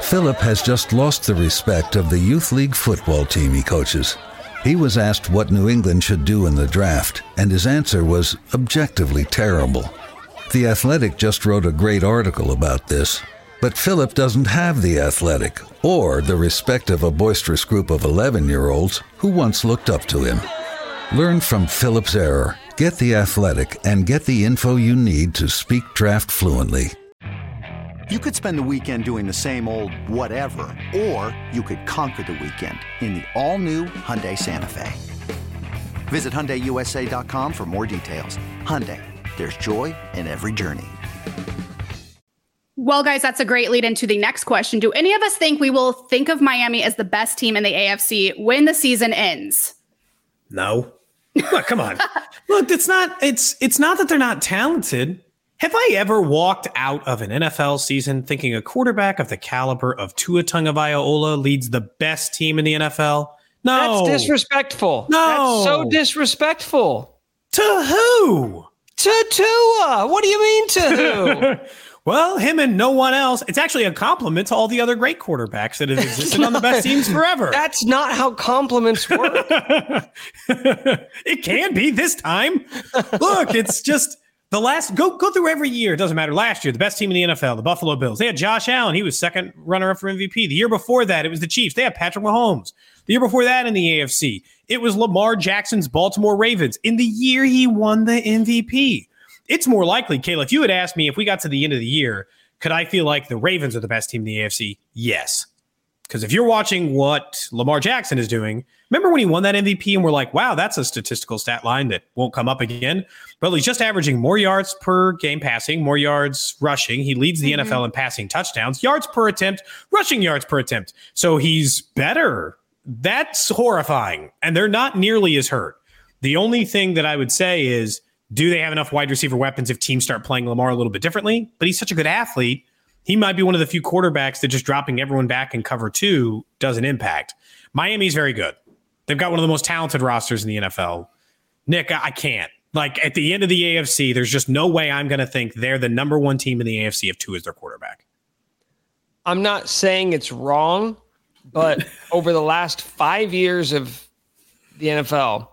Philip has just lost the respect of the youth league football team he coaches. He was asked what New England should do in the draft, and his answer was objectively terrible. The Athletic just wrote a great article about this, but Philip doesn't have the Athletic or the respect of a boisterous group of 11-year-olds who once looked up to him. Learn from Philip's error, get the Athletic, and get the info you need to speak draft fluently. You could spend the weekend doing the same old whatever, or you could conquer the weekend in the all-new Hyundai Santa Fe. Visit HyundaiUSA.com for more details. Hyundai, there's joy in every journey. Well, guys, that's a great lead into the next question. Do any of us think we will think of Miami as the best team in the AFC when the season ends? No. Look, come on. Look, it's not that they're not talented. Have I ever walked out of an NFL season thinking a quarterback of the caliber of Tua Tagovailoa leads the best team in the NFL? No. That's disrespectful. No. That's so disrespectful. To who? To Tua. What do you mean to who? Well, him and no one else. It's actually a compliment to all the other great quarterbacks that have existed on the best teams forever. That's not how compliments work. It can be this time. Look, it's just the last go through every year. It doesn't matter. Last year, the best team in the NFL, the Buffalo Bills. They had Josh Allen. He was second runner-up for MVP. The year before that, it was the Chiefs. They had Patrick Mahomes. The year before that in the AFC, it was Lamar Jackson's Baltimore Ravens. In the year he won the MVP. It's more likely, Kayla, if you had asked me if we got to the end of the year, could I feel like the Ravens are the best team in the AFC? Yes. Because if you're watching what Lamar Jackson is doing, remember when he won that MVP and we're like, wow, that's a statistical stat line that won't come up again. Well, he's just averaging more yards per game passing, more yards rushing. He leads the NFL in passing touchdowns, yards per attempt, rushing yards per attempt. So he's better. That's horrifying. And they're not nearly as hurt. The only thing that I would say is, do they have enough wide receiver weapons if teams start playing Lamar a little bit differently? But he's such a good athlete. He might be one of the few quarterbacks that just dropping everyone back in cover two doesn't impact. Miami's very good. They've got one of the most talented rosters in the NFL. Nick, I can't. Like, at the end of the AFC, there's just no way I'm going to think they're the number one team in the AFC if Tua is their quarterback. I'm not saying it's wrong, but over the last 5 years of the NFL,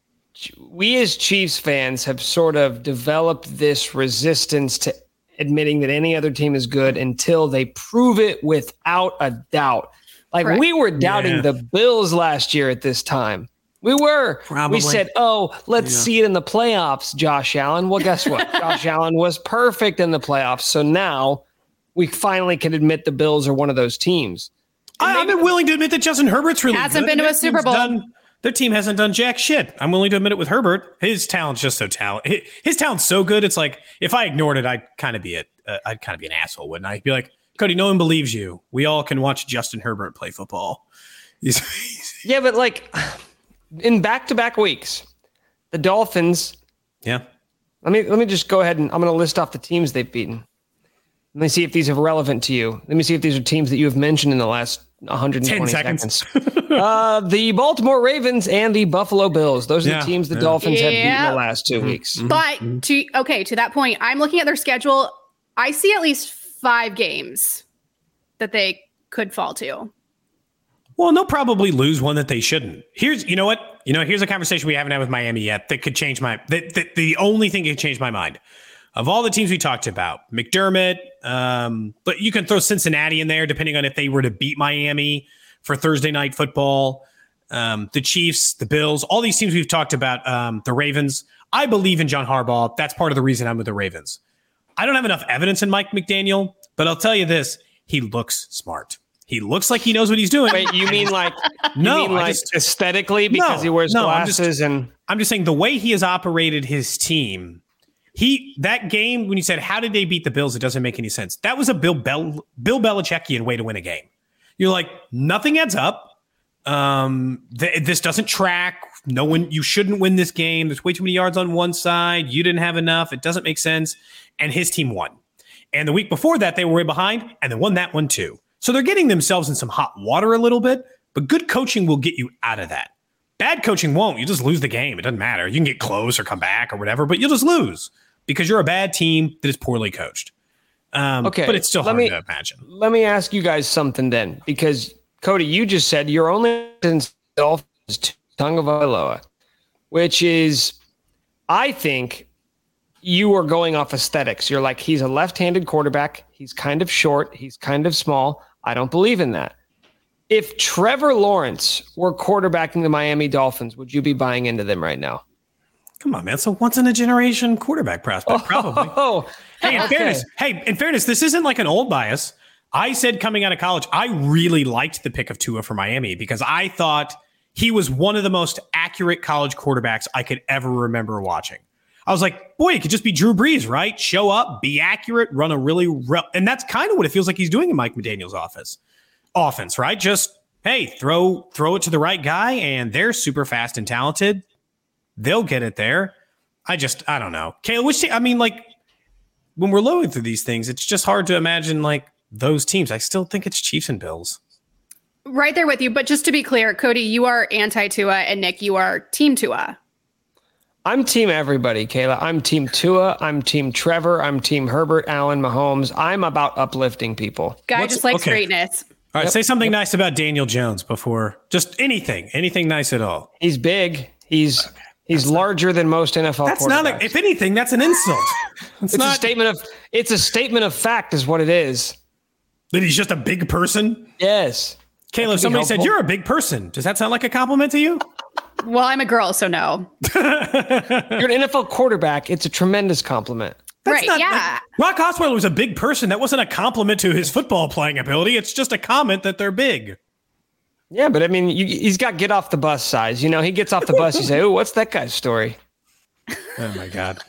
we as Chiefs fans have sort of developed this resistance to admitting that any other team is good until they prove it without a doubt. Like, correct. We were doubting the Bills last year at this time. We were. Probably. We said, let's see it in the playoffs, Josh Allen. Well, guess what? Josh Allen was perfect in the playoffs. So now we finally can admit the Bills are one of those teams. I've been willing to admit that Justin Herbert's really hasn't been to a Super Bowl. Their team hasn't done jack shit. I'm willing to admit it with Herbert. His talent's just so talented. His talent's so good. It's like, if I ignored it, I'd kind of be an asshole, wouldn't I? I'd be like, Cody, no one believes you. We all can watch Justin Herbert play football. Yeah, but like in back-to-back weeks, the Dolphins. Yeah. Let me just go ahead and I'm going to list off the teams they've beaten. Let me see if these are relevant to you. Let me see if these are teams that you have mentioned in the last 120 seconds. The Baltimore Ravens and the Buffalo Bills. Those are the teams the Dolphins have beaten the last 2 weeks. But to that point, I'm looking at their schedule. I see at least 5 games that they could fall to. Well, they'll probably lose one that they shouldn't. Here's a conversation we haven't had with Miami yet that could change the only thing that could change my mind. Of all the teams we talked about, McDermott, but you can throw Cincinnati in there depending on if they were to beat Miami for Thursday night football. The Chiefs, the Bills, all these teams we've talked about, the Ravens. I believe in John Harbaugh. That's part of the reason I'm with the Ravens. I don't have enough evidence in Mike McDaniel, but I'll tell you this. He looks smart. He looks like he knows what he's doing. Wait, you mean like aesthetically because he wears glasses? I'm just saying the way he has operated his team. That game, when you said, how did they beat the Bills? It doesn't make any sense. That was a Bill Belichickian way to win a game. You're like, nothing adds up. This doesn't track. You shouldn't win this game. There's way too many yards on one side. You didn't have enough. It doesn't make sense. And his team won. And the week before that, they were way behind and they won that one too. So they're getting themselves in some hot water a little bit, but good coaching will get you out of that. Bad coaching won't. You just lose the game. It doesn't matter. You can get close or come back or whatever, but you'll just lose because you're a bad team that is poorly coached. Okay, but it's still hard to imagine. Let me ask you guys something then, because Cody, you just said your only Dolphins is Tagovailoa, which is, I think, you are going off aesthetics. You're like, he's a left-handed quarterback. He's kind of short. He's kind of small. I don't believe in that. If Trevor Lawrence were quarterbacking the Miami Dolphins, would you be buying into them right now? Come on, man. It's a once-in-a-generation quarterback prospect, probably. In fairness, this isn't like an old bias. I said coming out of college, I really liked the pick of Tua for Miami because I thought he was one of the most accurate college quarterbacks I could ever remember watching. I was like, boy, it could just be Drew Brees, right? Show up, be accurate, run a and that's kind of what it feels like he's doing in Mike McDaniel's offense, right? Just, hey, throw it to the right guy, and they're super fast and talented. They'll get it there. I don't know. Kayla, when we're looking through these things, it's just hard to imagine like those teams. I still think it's Chiefs and Bills. Right there with you. But just to be clear, Cody, you are anti-Tua, and Nick, you are team Tua. I'm team everybody, Kayla. I'm team Tua. I'm team Trevor. I'm team Herbert, Allen, Mahomes. I'm about uplifting people. Guy just likes greatness. All right, say something nice about Daniel Jones before just anything nice at all. He's big. He's larger than most NFL that's quarterbacks. Not if anything, that's an insult. It's a statement of fact is what it is. That he's just a big person? Yes. Caleb, somebody said you're a big person. Does that sound like a compliment to you? Well, I'm a girl, so no. You're an NFL quarterback. It's a tremendous compliment. That's right, Brock Osweiler was a big person. That wasn't a compliment to his football playing ability. It's just a comment that they're big. Yeah, but I mean, he's got get off the bus size. You know, he gets off the bus, you say, oh, what's that guy's story? Oh, my God.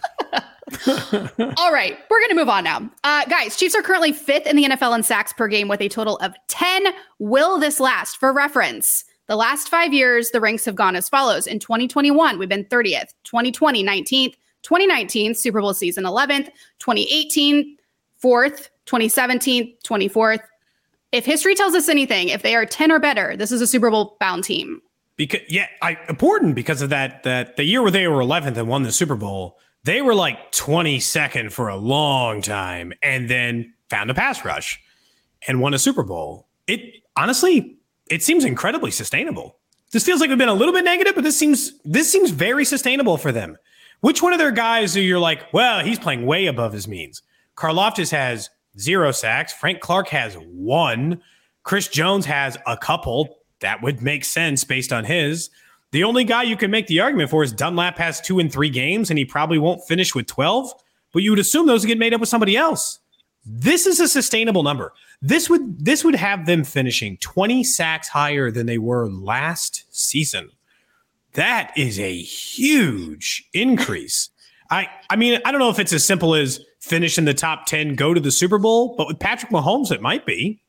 All right, we're going to move on now. Guys, Chiefs are currently 5th in the NFL in sacks per game with a total of 10. Will this last? For reference, the last 5 years, the ranks have gone as follows. In 2021, we've been 30th. 2020, 19th. 2019, Super Bowl season 11th. 2018, 4th. 2017, 24th. If history tells us anything, if they are 10 or better, this is a Super Bowl bound team. Important because of that the year where they were 11th and won the Super Bowl, they were like 22nd for a long time and then found a pass rush and won a Super Bowl. It seems incredibly sustainable. This feels like we've been a little bit negative, but this seems very sustainable for them. Which one of their guys are you're like, well, he's playing way above his means? Karlaftis has 0 sacks. Frank Clark has 1. Chris Jones has a couple. That would make sense based on his. The only guy you can make the argument for is Dunlap has 2 in 3 games, and he probably won't finish with 12. But you would assume those get made up with somebody else. This is a sustainable number. This would have them finishing 20 sacks higher than they were last season. That is a huge increase. I mean, I don't know if it's as simple as finish in the top 10, go to the Super Bowl, but with Patrick Mahomes, it might be.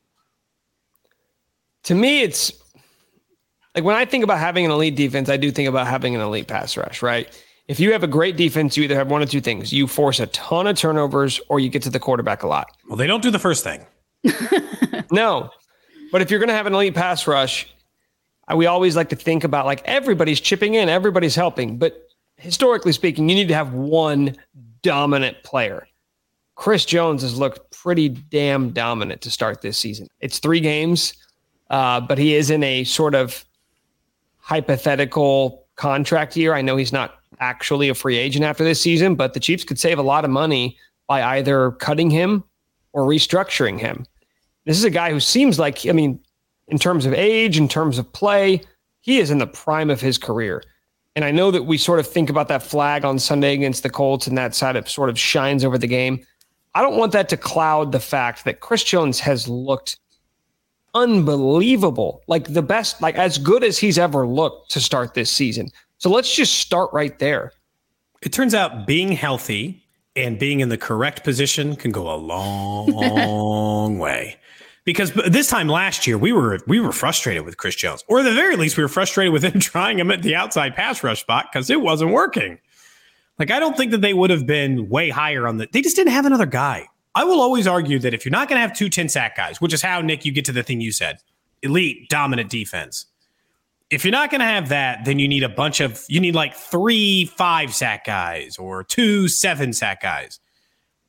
To me, it's like when I think about having an elite defense, I do think about having an elite pass rush, right? If you have a great defense, you either have one of two things. You force a ton of turnovers or you get to the quarterback a lot. Well, they don't do the first thing. No. But if you're going to have an elite pass rush, we always like to think about like everybody's chipping in, everybody's helping. But historically speaking, you need to have one dominant player. Chris Jones has looked pretty damn dominant to start this season. It's 3 games, but he is in a sort of hypothetical contract year. I know he's not actually a free agent after this season, but the Chiefs could save a lot of money by either cutting him or restructuring him. This is a guy who seems like, I mean, in terms of age, in terms of play, he is in the prime of his career. And I know that we sort of think about that flag on Sunday against the Colts and that side of sort of shines over the game. I don't want that to cloud the fact that Chris Jones has looked unbelievable, like the best, like as good as he's ever looked to start this season. So let's just start right there. It turns out being healthy and being in the correct position can go a long way. Because this time last year, we were frustrated with Chris Jones. Or at the very least, we were frustrated with him trying him at the outside pass rush spot because it wasn't working. Like, I don't think that they would have been way higher on they just didn't have another guy. I will always argue that if you're not going to have 2 10-sack guys, which is how, Nick, you get to the thing you said, elite, dominant defense. If you're not going to have that, then you need like 3 5-sack guys or 2 7-sack guys.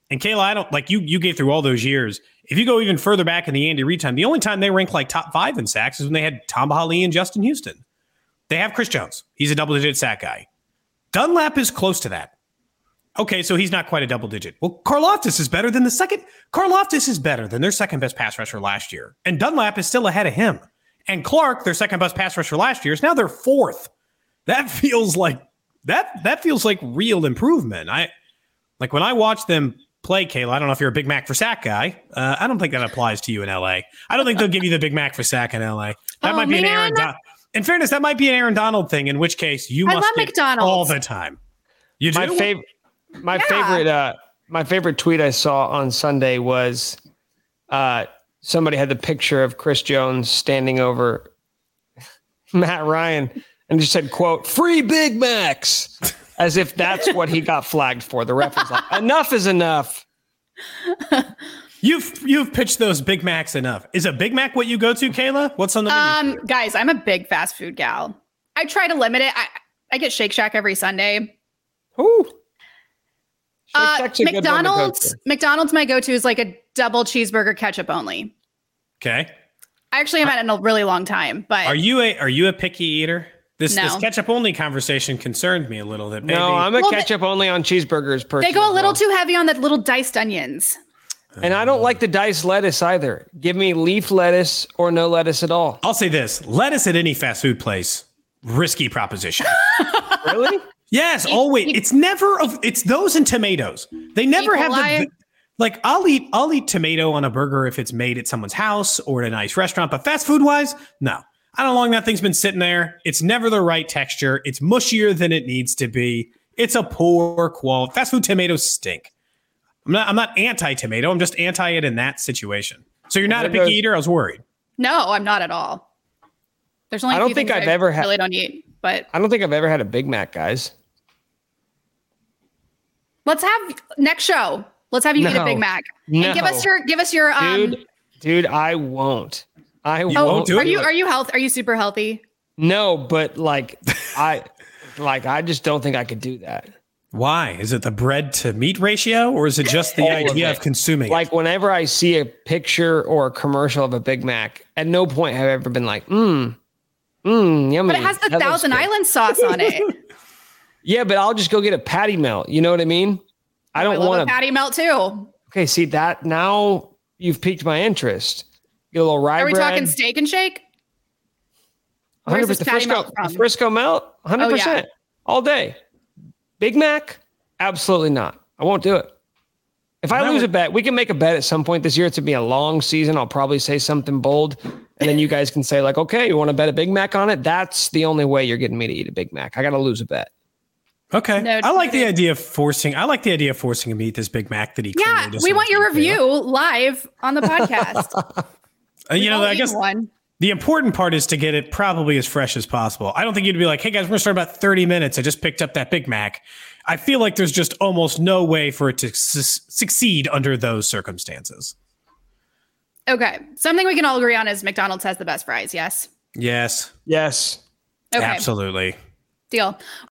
And Kayla, I don't like you gave through all those years. If you go even further back in the Andy Reid time, the only time they ranked like top 5 in sacks is when they had Tom Bahali and Justin Houston. They have Chris Jones. He's a double-digit sack guy. Dunlap is close to that. Okay, so he's not quite a double-digit. Well, Karlaftis is better than Karlaftis is better than their second-best pass rusher last year. And Dunlap is still ahead of him. And Clark, their second-best pass rusher last year, is now their 4th. That feels like real improvement. When I watch them play, Kayla, I don't know if you're a Big Mac for sack guy. I don't think that applies to you in LA. I don't think they'll give you the Big Mac for sack in LA. That might be an Aaron Donald. In fairness, that might be an Aaron Donald thing, in which case you must get McDonald's all the time. You do? My favorite tweet I saw on Sunday was somebody had the picture of Chris Jones standing over Matt Ryan and just said, quote, "Free Big Macs," as if that's what he got flagged for. The ref was like, "Enough is enough." You've pitched those Big Macs enough. Is a Big Mac what you go to, Kayla? What's on the menu? Guys, I'm a big fast food gal. I try to limit it. I get Shake Shack every Sunday. Ooh. McDonald's, my go-to is like a double cheeseburger, ketchup only. Okay. I actually haven't had it in a really long time, but are you a picky eater? This ketchup only conversation concerned me a little bit. Maybe. No, I'm a ketchup only on cheeseburgers person. They go a little too heavy on the little diced onions. And I don't like the diced lettuce either. Give me leaf lettuce or no lettuce at all. I'll say this. Lettuce at any fast food place, risky proposition. Really? Yes, always. It's those and tomatoes. They never have I'll eat tomato on a burger if it's made at someone's house or at a nice restaurant, but fast food wise, no. I don't know how long that thing's been sitting there. It's never the right texture. It's mushier than it needs to be. It's a poor quality. Fast food tomatoes stink. I'm not anti-tomato. I'm just anti it in that situation. So you're not a picky eater? I was worried. No, I'm not at all. There's only I don't think I've ever had. Really don't eat, but I don't think I've ever had a Big Mac, guys. Let's have next show. Let's have you eat a Big Mac and give us your Dude, I won't. I won't do it. Are you super healthy? No, but I just don't think I could do that. Why? Is it the bread to meat ratio, or is it just the idea of consuming it? Whenever I see a picture or a commercial of a Big Mac, at no point have I ever been like, yummy. But it has the Thousand Island sauce on it. Yeah, but I'll just go get a patty melt. You know what I mean? I don't want a patty melt too. Okay, see that now you've piqued my interest. Get a little rye bread. Are we talking Steak and Shake? 100%. The Frisco melt, 100%. All day. Big Mac? Absolutely not. I won't do it. If I lose a bet, we can make a bet at some point this year. It's going to be a long season. I'll probably say something bold. And then you guys can say okay, you want to bet a Big Mac on it? That's the only way you're getting me to eat a Big Mac. I got to lose a bet. Okay. No, I like the idea of forcing him to eat this Big Mac that he Yeah, we want your review live on the podcast. I guess the important part is to get it probably as fresh as possible. I don't think you'd be like, hey guys, we're going to start about 30 minutes. I just picked up that Big Mac. I feel like there's just almost no way for it to succeed under those circumstances. Okay. Something we can all agree on is McDonald's has the best fries. Yes. Yes. Yes. Okay. Absolutely. Deal.